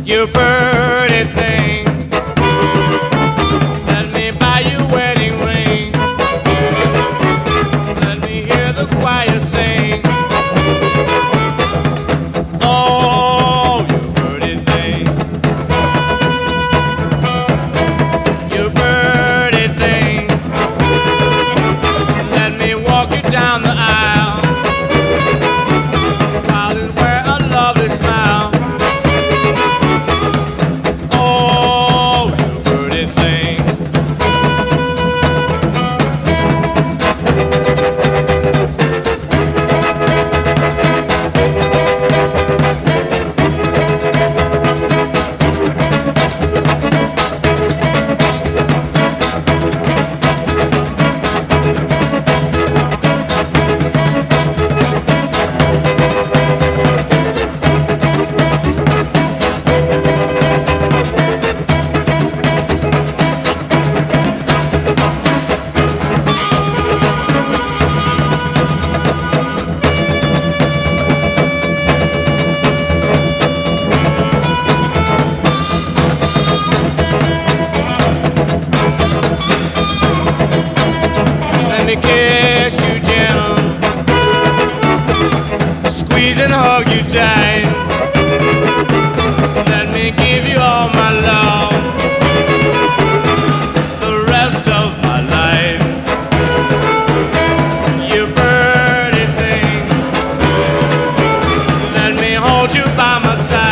You pretty thing, let me buy you a wedding ring. Let me hear the choir sing. Oh, you pretty thing, you pretty thing. Let me walk you down the aisle while you wear a lovely smile. Oh, you pretty thing. Let me kiss you gentle, squeeze and hug you tight. Let me give you all my love, the rest of my life. You pretty thing, let me hold you by my side.